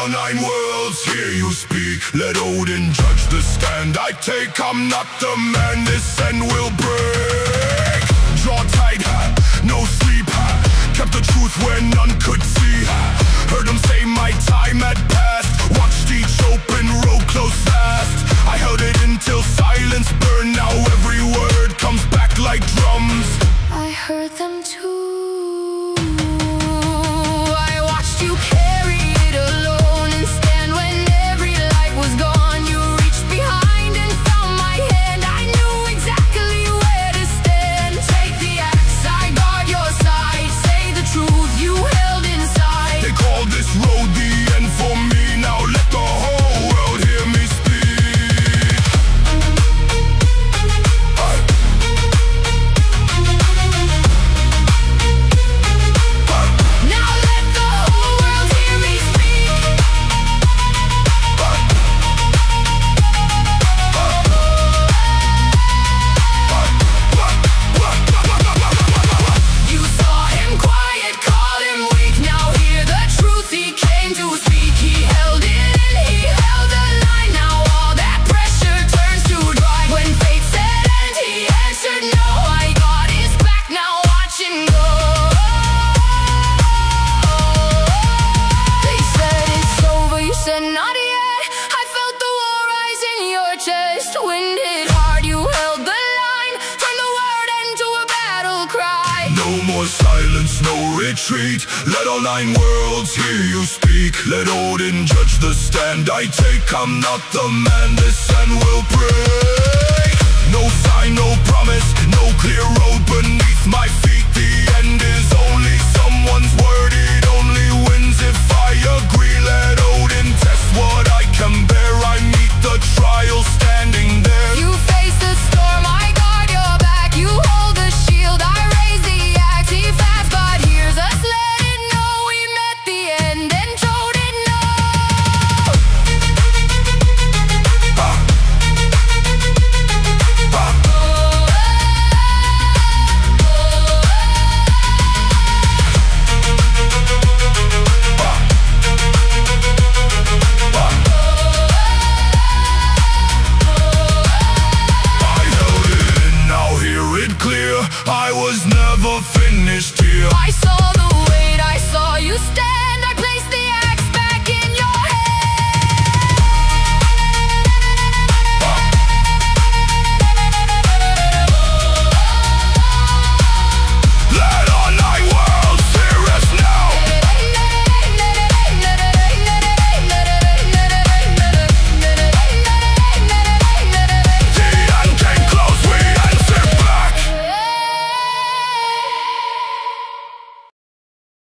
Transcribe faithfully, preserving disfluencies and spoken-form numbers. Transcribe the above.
all nine worlds hear you speak. Let Odin judge the stand I take. I'm not the man this end will break. Draw tight, no sleep. Kept the truth where none could see. Heard them say my time had passed. Watched each open road close fast. I held it until silence burned. Now every word comes back like drums. I heard them too. I watched you carry it alone and stand when every light was gone. You reached behind and found my hand. I knew exactly where to stand. Take the axe, I guard your side. Say the truth you held inside. They call this road the end for me. Now let the whole world hear me speak. I Now let the whole world hear me speak. You saw him quiet, called him weak. Now hear the truth he came to speak. He held it and he held the line. Now all that pressure turns to dry. When fate said end, he answered no. I got his back, now watch him go. They said it's over, you said not yet. I felt the war rise in your chest. Wind hit hard, you held the line. Turned the word into a battle cry. No more silence, no retreat. Let all nine worlds hear you speak. Let Odin judge the stand I take. I'm not the man this end will break. No sign, no promise, no clear road beneath my feet. The end is only someone's word. It only wins if I agree. Let Odin test what I can bear. I meet the trial standing there. You face the storm, I guard your back. You hold the shield, I raise the axe. He fast, but hears us let it know. We met the end and told it no. I held it and now hear it clear. I was never finished here. I saw